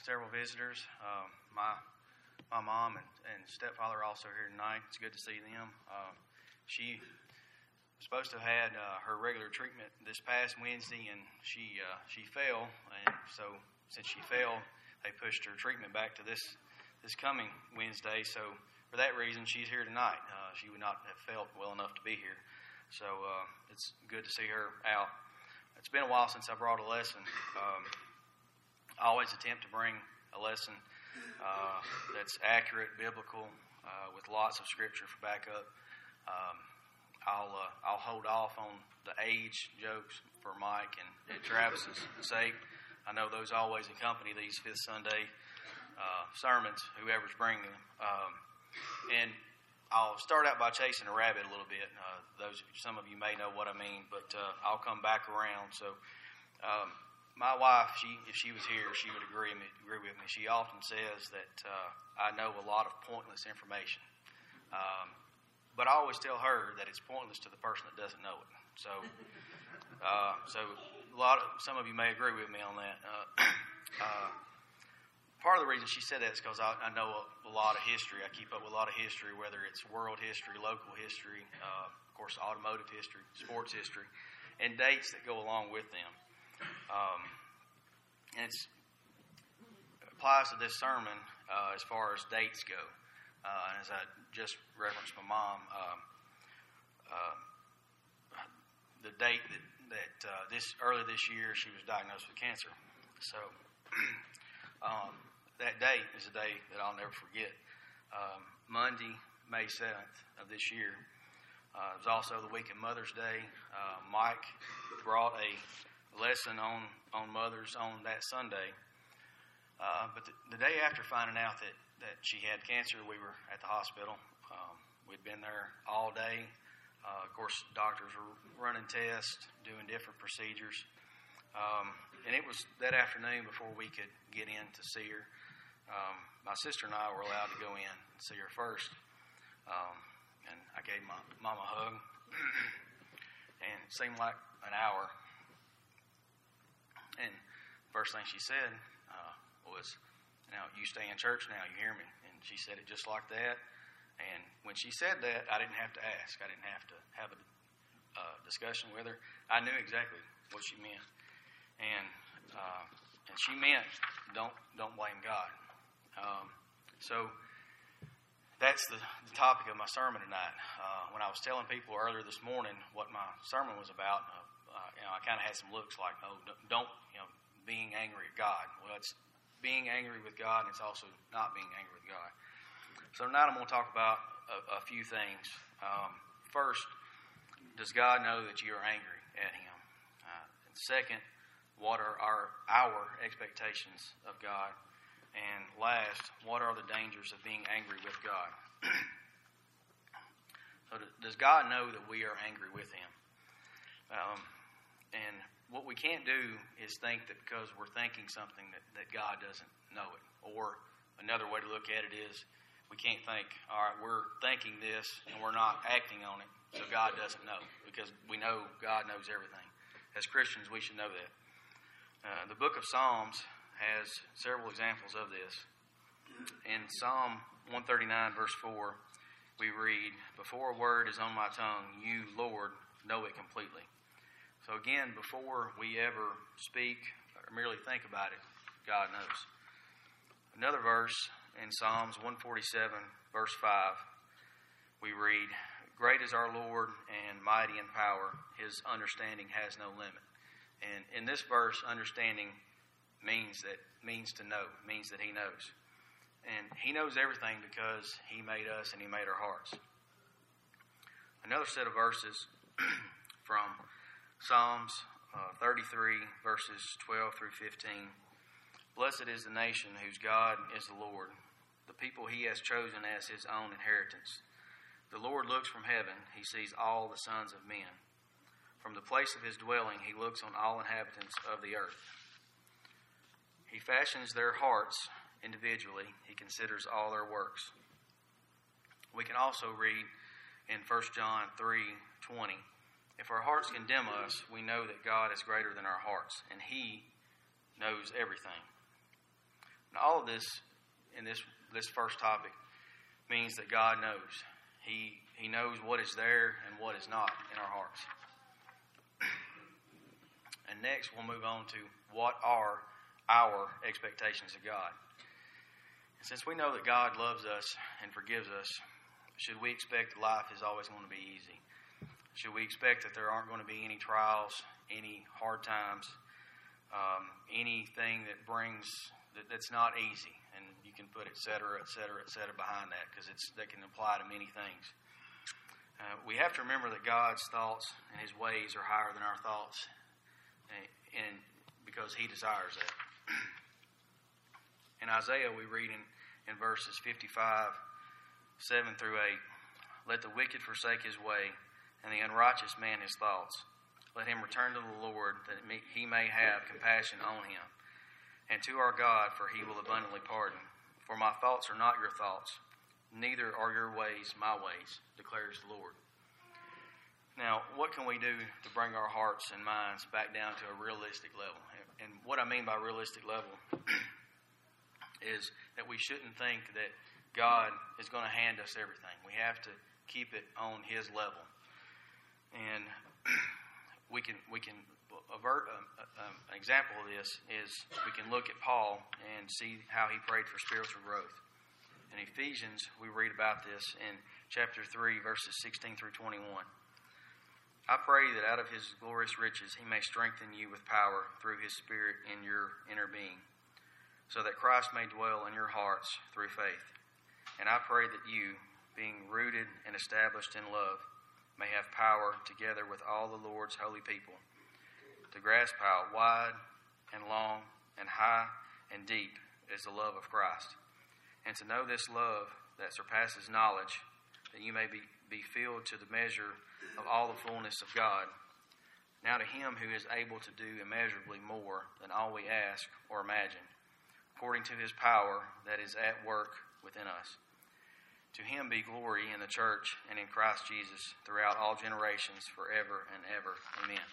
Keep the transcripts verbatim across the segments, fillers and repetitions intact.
several visitors. Um, my my mom and, and stepfather are also here tonight. It's good to see them. Uh, she was supposed to have had uh, her regular treatment this past Wednesday, and she uh, she fell. And so since she fell, they pushed her treatment back to this this coming Wednesday. So for that reason, she's here tonight. Uh, she would not have felt well enough to be here. So uh, it's good to see her out. It's been a while since I brought a lesson. Um, I always attempt to bring a lesson uh, that's accurate, biblical, uh, with lots of scripture for backup. Um, I'll uh, I'll hold off on the age jokes for Mike and, and Travis's sake. I know those always accompany these Fifth Sunday uh, sermons, whoever's bringing them. Um, and I'll start out by chasing a rabbit a little bit. Uh, those some of you may know what I mean, but uh, I'll come back around. So. Um, My wife, she if she was here, she would agree, me, agree with me. She often says that uh, I know a lot of pointless information. Um, but I always tell her that it's pointless to the person that doesn't know it. So uh, so a lot of, some of you may agree with me on that. Uh, uh, part of the reason she said that is because I, I know a, a lot of history. I keep up with a lot of history, whether it's world history, local history, uh, of course, automotive history, sports history, and dates that go along with them. Um, and it applies to this sermon uh, as far as dates go. Uh, and as I just referenced my mom, uh, uh, the date that, that uh, this early this year she was diagnosed with cancer. So um, that date is a day that I'll never forget. Um, Monday, May seventh of this year. Uh, it was also the week of Mother's Day. Uh, Mike brought a lesson on, on mothers on that Sunday. Uh, but the, the day after finding out that, that she had cancer, we were at the hospital. Um, we'd been there all day. Uh, of course, doctors were running tests, doing different procedures. Um, and it was that afternoon before we could get in to see her. Um, my sister and I were allowed to go in and see her first. Um, and I gave my mom a hug. And it seemed like an hour. And first thing she said uh, was, "Now, you stay in church now, you hear me?" And she said it just like that. And when she said that, I didn't have to ask. I didn't have to have a uh, discussion with her. I knew exactly what she meant. And uh, and she meant, don't don't blame God. Um, so that's the, the topic of my sermon tonight. Uh, when I was telling people earlier this morning what my sermon was about, uh, Uh, you know, I kind of had some looks like, oh, don't, you know, being angry at God. Well, it's being angry with God, and it's also not being angry with God. So tonight I'm going to talk about a, a few things. Um, first, does God know that you are angry at Him? Uh, and second, what are our, our expectations of God? And last, what are the dangers of being angry with God? So does God know that we are angry with Him? Um, And what we can't do is think that because we're thinking something that, that God doesn't know it. Or another way to look at it is we can't think, all right, we're thinking this and we're not acting on it, so God doesn't know. Because we know God knows everything. As Christians, we should know that. Uh, the book of Psalms has several examples of this. In Psalm one thirty-nine, verse four, we read, "Before a word is on my tongue, you, Lord, know it completely." So again, before we ever speak or merely think about it, God knows. Another verse in Psalms one forty-seven, verse five, we read, "Great is our Lord and mighty in power. His understanding has no limit." And in this verse, understanding means that means to know, means that He knows. And He knows everything because He made us and He made our hearts. Another set of verses from Psalms uh, thirty-three, verses twelve through fifteen. "Blessed is the nation whose God is the Lord, the people He has chosen as His own inheritance. The Lord looks from heaven, He sees all the sons of men. From the place of His dwelling, He looks on all inhabitants of the earth. He fashions their hearts individually, He considers all their works." We can also read in First John three twenty, "If our hearts condemn us, we know that God is greater than our hearts, and He knows everything." And all of this in this this first topic means that God knows. He He knows what is there and what is not in our hearts. And next we'll move on to what are our expectations of God. And since we know that God loves us and forgives us, should we expect that life is always going to be easy? Should we expect that there aren't going to be any trials, any hard times, um, anything that brings that, that's not easy? And you can put et cetera, et cetera, et cetera behind that, because it's that can apply to many things. Uh, we have to remember that God's thoughts and His ways are higher than our thoughts, and, and because He desires that. In Isaiah, we read in, in verses fifty-five, seven through eight, "Let the wicked forsake his way, and the unrighteous man his thoughts. Let him return to the Lord, that He may have compassion on him, and to our God, for He will abundantly pardon. For my thoughts are not your thoughts, neither are your ways my ways, declares the Lord." Now, what can we do to bring our hearts and minds back down to a realistic level? And what I mean by realistic level is that we shouldn't think that God is going to hand us everything. We have to keep it on His level. And we can we can avert um, um, an example of this is we can look at Paul and see how he prayed for spiritual growth. In Ephesians, we read about this in chapter three, verses sixteen through twenty-one. "I pray that out of His glorious riches He may strengthen you with power through His Spirit in your inner being, so that Christ may dwell in your hearts through faith. And I pray that you, being rooted and established in love, may have power, together with all the Lord's holy people, to grasp how wide and long and high and deep is the love of Christ, and to know this love that surpasses knowledge, that you may be, be filled to the measure of all the fullness of God. Now to Him who is able to do immeasurably more than all we ask or imagine, according to His power that is at work within us. To Him be glory in the church and in Christ Jesus throughout all generations, forever and ever. Amen."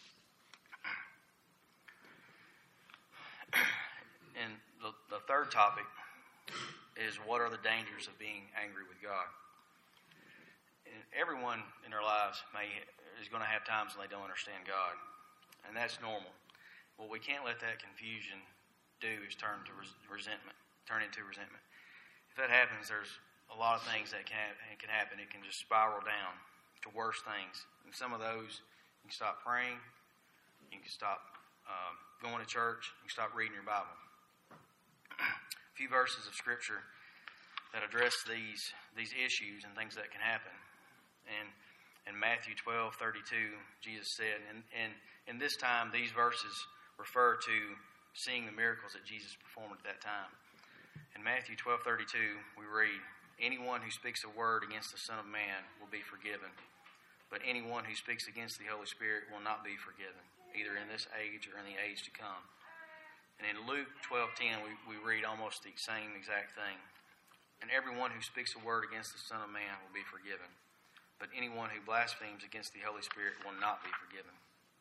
And the, the third topic is, what are the dangers of being angry with God? And everyone in their lives may is going to have times when they don't understand God, and that's normal. What we can't let that confusion do is turn to res- resentment, turn into resentment. If that happens, there's a lot of things that can can happen. It can just spiral down to worse things. And some of those, you can stop praying, you can stop um, going to church, you can stop reading your Bible. A few verses of Scripture that address these these issues and things that can happen. And in Matthew twelve thirty-two, Jesus said, and, and in this time, these verses refer to seeing the miracles that Jesus performed at that time. In Matthew twelve thirty-two, we read, "Anyone who speaks a word against the Son of Man will be forgiven, but anyone who speaks against the Holy Spirit will not be forgiven, either in this age or in the age to come." And in Luke twelve ten, we, we read almost the same exact thing. "And everyone who speaks a word against the Son of Man will be forgiven, but anyone who blasphemes against the Holy Spirit will not be forgiven."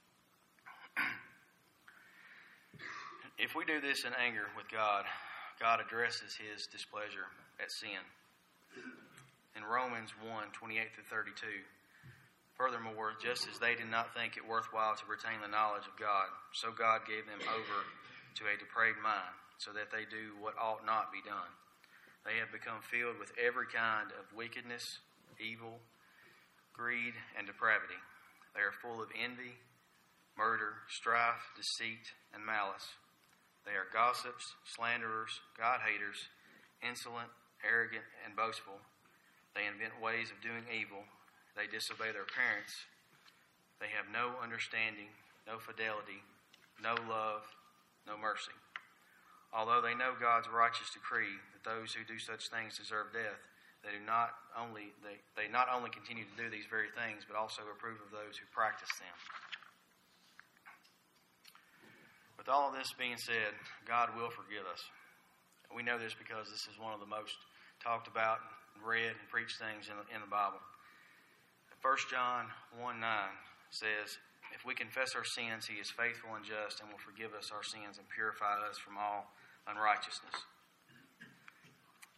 If we do this in anger with God, God addresses His displeasure at sin. In Romans one twenty-eight through thirty-two, "Furthermore, just as they did not think it worthwhile to retain the knowledge of God, so God gave them over to a depraved mind, so that they do what ought not be done. They have become filled with every kind of wickedness, evil, greed, and depravity. They are full of envy, murder, strife, deceit, and malice. They are gossips, slanderers, God-haters, insolent, arrogant, and boastful. They invent ways of doing evil. They disobey their parents. They have no understanding, no fidelity, no love, no mercy. Although they know God's righteous decree that those who do such things deserve death, they do not only they, they not only continue to do these very things, but also approve of those who practice them." With all of this being said, God will forgive us. We know this because this is one of the most talked about, read, and preached things in the, in the Bible. First John one nine says, "If we confess our sins, He is faithful and just and will forgive us our sins and purify us from all unrighteousness."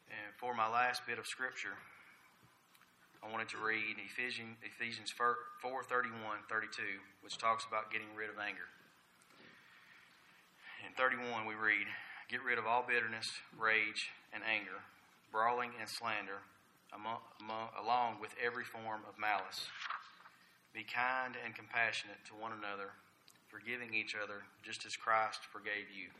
And for my last bit of scripture, I wanted to read Ephesians, Ephesians four thirty-one, thirty-two, which talks about getting rid of anger. In thirty-one, we read, "Get rid of all bitterness, rage, and anger, brawling and slander, among, among, along with every form of malice. Be kind and compassionate to one another, forgiving each other, just as Christ forgave you."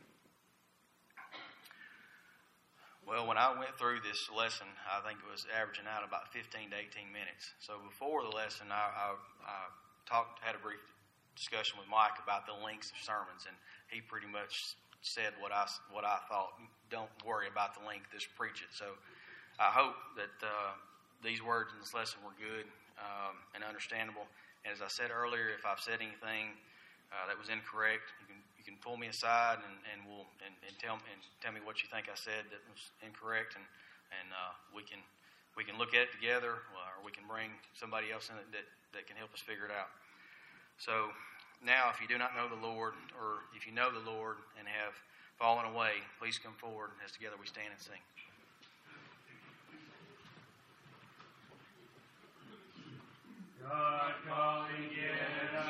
Well, when I went through this lesson, I think it was averaging out about fifteen to eighteen minutes. So before the lesson, I, I, I talked, had a brief discussion with Mike about the lengths of sermons, and he pretty much said what I, what I thought. Don't worry about the length, just preach it. So I hope that uh, these words in this lesson were good um, and understandable. And as I said earlier, if I've said anything uh, that was incorrect, you can you can pull me aside and, and we'll and, and tell and tell me what you think I said that was incorrect, and and uh, we can we can look at it together, or we can bring somebody else in it that, that can help us figure it out. So now, if you do not know the Lord, or if you know the Lord and have fallen away, please come forward as together we stand and sing.